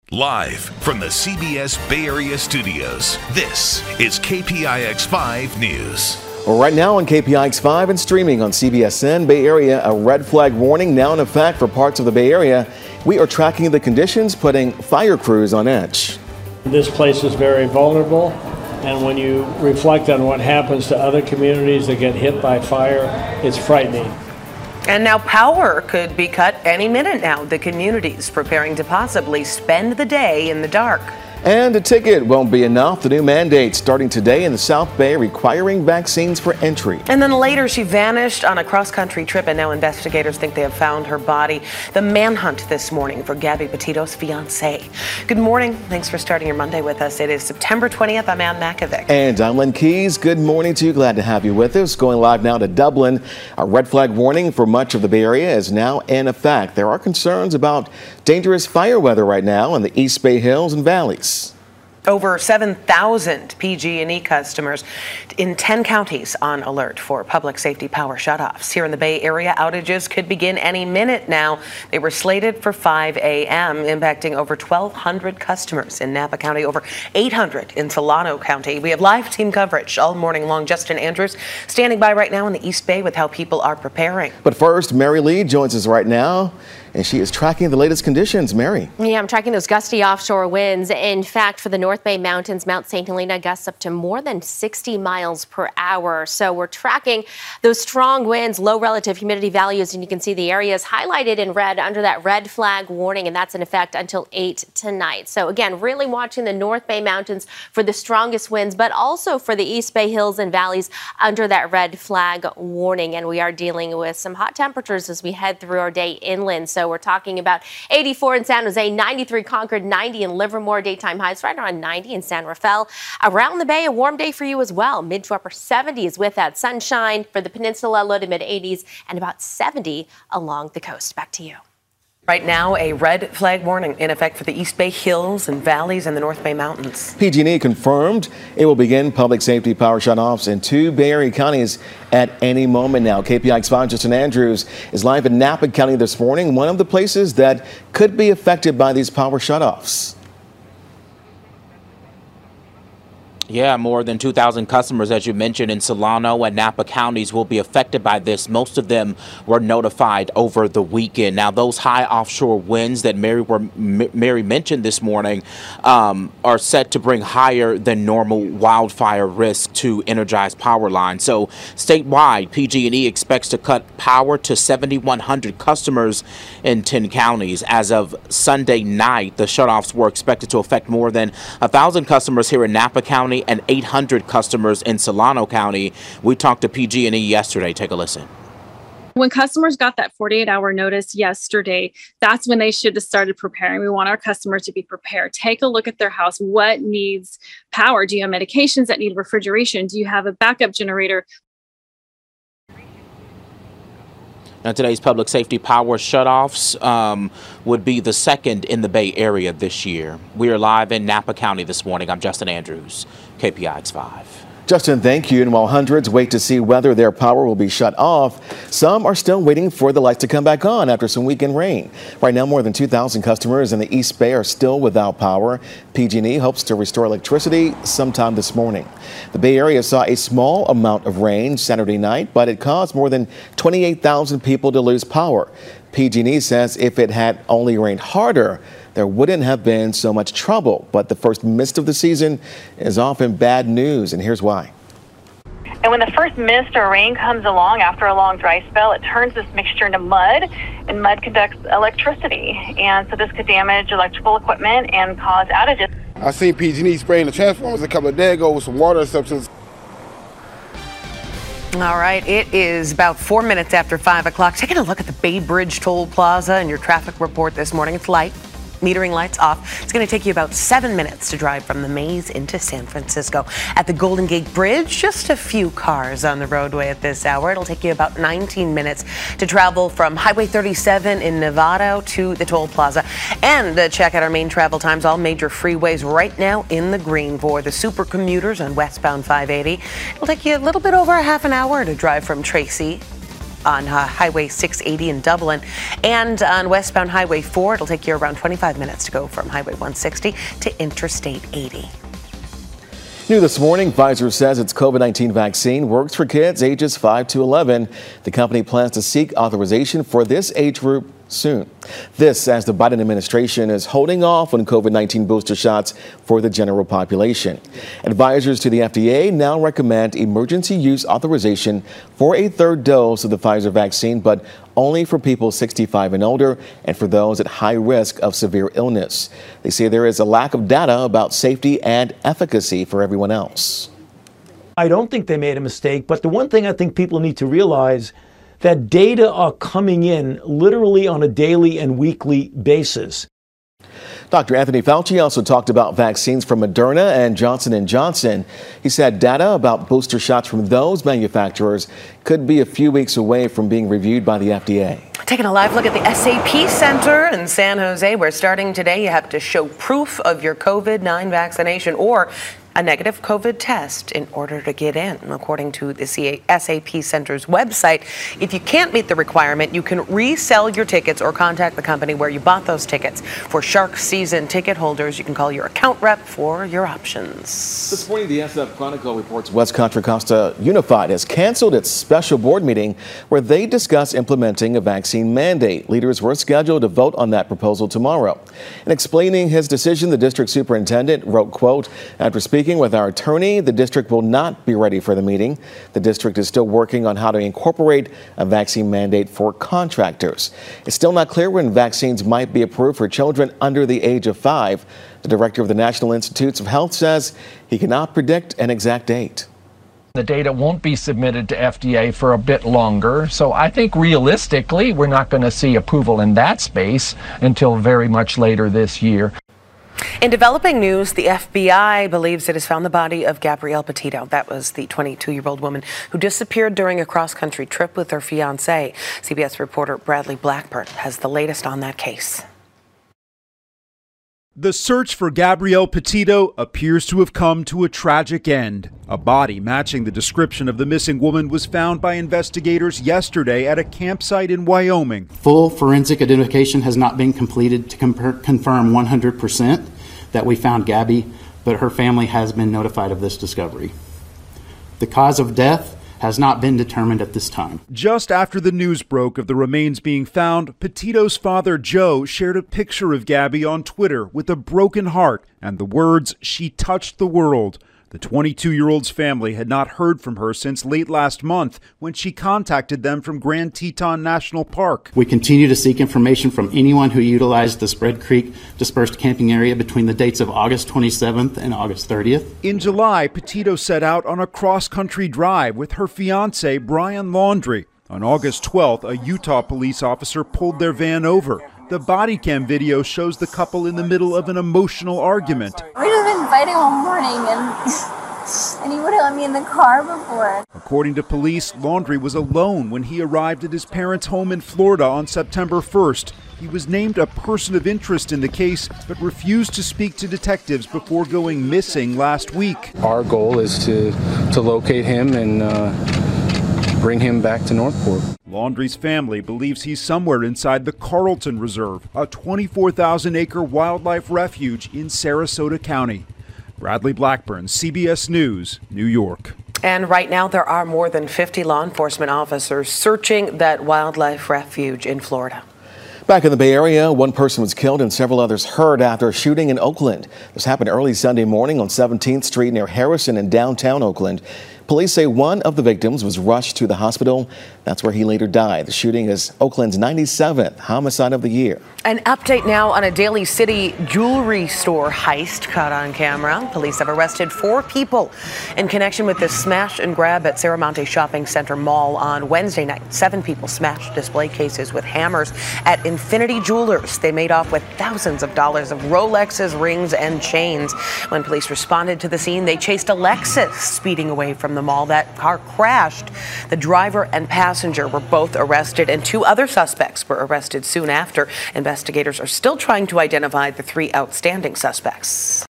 Live from the CBS Bay Area studios, this is KPIX5 News. Well, right now on KPIX5 and streaming on CBSN Bay Area, a red flag warning now in effect for parts of the Bay Area. We are tracking the conditions, putting fire crews on edge. This place is very vulnerable, and when you reflect on what happens to other communities that get hit by fire, it's frightening. And now power could be cut any minute now. The community's preparing to possibly spend the day in the dark. And a ticket won't be enough. The new mandate starting today in the South Bay requiring vaccines for entry. And then later she vanished on a cross-country trip, and now investigators think they have found her body. The manhunt this morning for Gabby Petito's fiancé. Good morning. Thanks for starting your Monday with us. It is September 20th. I'm Ann Makovic. And I'm Len Keys. Good morning to you. Glad to have you with us. Going live now to Dublin. A red flag warning for much of the Bay Area is now in effect. There are concerns about dangerous fire weather right now in the East Bay Hills and valleys. Over 7,000 PG&E customers in 10 counties on alert for public safety power shutoffs. Here in the Bay Area, outages could begin any minute now. They were slated for 5 a.m., impacting over 1,200 customers in Napa County, over 800 in Solano County. We have live team coverage all morning long. Justin Andrews standing by right now in the East Bay with how people are preparing. But first, Mary Lee joins us right now, and she is tracking the latest conditions. Mary. Yeah, I'm tracking those gusty offshore winds. In fact, for the North Bay Mountains, Mount St. Helena gusts up to more than 60 miles per hour. So we're tracking those strong winds, low relative humidity values, and you can see the areas highlighted in red under that red flag warning, and that's in effect until 8 tonight. So again, really watching the North Bay Mountains for the strongest winds, but also for the East Bay Hills and valleys under that red flag warning. And we are dealing with some hot temperatures as we head through our day inland. So we're talking about 84 in San Jose, 93 Concord, 90 in Livermore, daytime highs right around 90 in San Rafael. Around the Bay, a warm day for you as well. Mid to upper 70s with that sunshine. For the peninsula, low to mid 80s and about 70 along the coast. Back to you. Right now, a red flag warning in effect for the East Bay Hills and valleys and the North Bay Mountains. PG&E confirmed it will begin public safety power shutoffs in 2 Bay Area counties at any moment now. KPIX5 Justin Andrews is live in Napa County this morning, one of the places that could be affected by these power shutoffs. Yeah, more than 2,000 customers, as you mentioned, in Solano and Napa counties will be affected by this. Most of them were notified over the weekend. Now, those high offshore winds that Mary mentioned this morning are set to bring higher than normal wildfire risk to energized power lines. So statewide, PG&E expects to cut power to 7,100 customers in 10 counties. As of Sunday night, the shutoffs were expected to affect more than 1,000 customers here in Napa County and 800 customers in Solano County. We talked to PG&E yesterday. Take a listen. When customers got that 48-hour notice yesterday, that's when they should have started preparing. We want our customers to be prepared. Take a look at their house. What needs power? Do you have medications that need refrigeration? Do you have a backup generator? Now, today's public safety power shutoffs would be the second in the Bay Area this year. We are live in Napa County this morning. I'm Justin Andrews, KPIX5. Justin, thank you. And while hundreds wait to see whether their power will be shut off, some are still waiting for the lights to come back on after some weekend rain. Right now, more than 2,000 customers in the East Bay are still without power. PG&E hopes to restore electricity sometime this morning. The Bay Area saw a small amount of rain Saturday night, but it caused more than 28,000 people to lose power. PG&E says if it had only rained harder, there wouldn't have been so much trouble. But the first mist of the season is often bad news, and here's why. And when the first mist or rain comes along after a long dry spell, it turns this mixture into mud, and mud conducts electricity. And so this could damage electrical equipment and cause outages. I seen PG&E spraying the transformers a couple of days ago with some water substance. All right, it is about 4 minutes after 5 o'clock. Taking a look at the Bay Bridge Toll Plaza and your traffic report this morning. It's light. Metering lights off. It's going to take you about 7 minutes to drive from the Maze into San Francisco. At the Golden Gate Bridge, just a few cars on the roadway at this hour. It'll take you about 19 minutes to travel from Highway 37 in Nevada to the toll plaza. And check out our main travel times. All major freeways right now in the green for the super commuters on westbound 580. It'll take you a little bit over a half an hour to drive from Tracy on Highway 680 in Dublin. And on westbound Highway 4, it'll take you around 25 minutes to go from Highway 160 to Interstate 80. New this morning, Pfizer says its COVID-19 vaccine works for kids ages 5 to 11. The company plans to seek authorization for this age group soon. This as the Biden administration is holding off on COVID-19 booster shots for the general population. Advisors to the FDA now recommend emergency use authorization for a third dose of the Pfizer vaccine, but only for people 65 and older and for those at high risk of severe illness. They say there is a lack of data about safety and efficacy for everyone else. I don't think they made a mistake, but the one thing I think people need to realize that data are coming in literally on a daily and weekly basis. Dr. Anthony Fauci also talked about vaccines from Moderna and Johnson & Johnson. He said data about booster shots from those manufacturers could be a few weeks away from being reviewed by the FDA. Taking a live look at the SAP Center in San Jose, where starting today you have to show proof of your COVID-19 vaccination or a negative COVID test in order to get in. According to the SAP Center's website, if you can't meet the requirement, you can resell your tickets or contact the company where you bought those tickets. For Shark season ticket holders, you can call your account rep for your options. This morning, the SF Chronicle reports West Contra Costa Unified has canceled its special board meeting where they discuss implementing a vaccine mandate. Leaders were scheduled to vote on that proposal tomorrow. In explaining his decision, the district superintendent wrote, quote, after speaking with our attorney, the district will not be ready for the meeting. The district is still working on how to incorporate a vaccine mandate for contractors. It's still not clear when vaccines might be approved for children under the age of 5. The director of the National Institutes of Health says he cannot predict an exact date. The data won't be submitted to FDA for a bit longer, so I think realistically we're not going to see approval in that space until very much later this year. In developing news, the FBI believes it has found the body of Gabrielle Petito. That was the 22-year-old woman who disappeared during a cross-country trip with her fiancé. CBS reporter Bradley Blackburn has the latest on that case. The search for Gabrielle Petito appears to have come to a tragic end. A body matching the description of the missing woman was found by investigators yesterday at a campsite in Wyoming. Full forensic identification has not been completed to confirm 100% that we found Gabby, but her family has been notified of this discovery. The cause of death has not been determined at this time. Just after the news broke of the remains being found, Petito's father, Joe, shared a picture of Gabby on Twitter with a broken heart and the words, "She touched the world." The 22-year-old's family had not heard from her since late last month when she contacted them from Grand Teton National Park. We continue to seek information from anyone who utilized the Spread Creek dispersed camping area between the dates of August 27th and August 30th. In July, Petito set out on a cross-country drive with her fiancé, Brian Laundrie. On August 12th, a Utah police officer pulled their van over. The body cam video shows the couple in the middle of an emotional argument. We just been fighting all morning and he wouldn't let me in the car before. According to police, Laundrie was alone when he arrived at his parents' home in Florida on September 1st. He was named a person of interest in the case, but refused to speak to detectives before going missing last week. Our goal is to locate him and bring him back to Northport. Laundrie's family believes he's somewhere inside the Carlton Reserve, a 24,000-acre wildlife refuge in Sarasota County. Bradley Blackburn, CBS News, New York. And right now there are more than 50 law enforcement officers searching that wildlife refuge in Florida. Back in the Bay Area, one person was killed and several others hurt after a shooting in Oakland. This happened early Sunday morning on 17th Street near Harrison in downtown Oakland. Police say one of the victims was rushed to the hospital. That's where he later died. The shooting is Oakland's 97th homicide of the year. An update now on a Daly City jewelry store heist caught on camera. Police have arrested 4 people in connection with this smash and grab at Serramonte Shopping Center Mall on Wednesday night. 7 people smashed display cases with hammers at Infinity Jewelers. They made off with thousands of dollars of Rolexes, rings, and chains. When police responded to the scene, they chased a Lexus speeding away from the mall. That car crashed. The driver and passenger were both arrested, and 2 other suspects were arrested soon after. Investigators are still trying to identify the 3 outstanding suspects.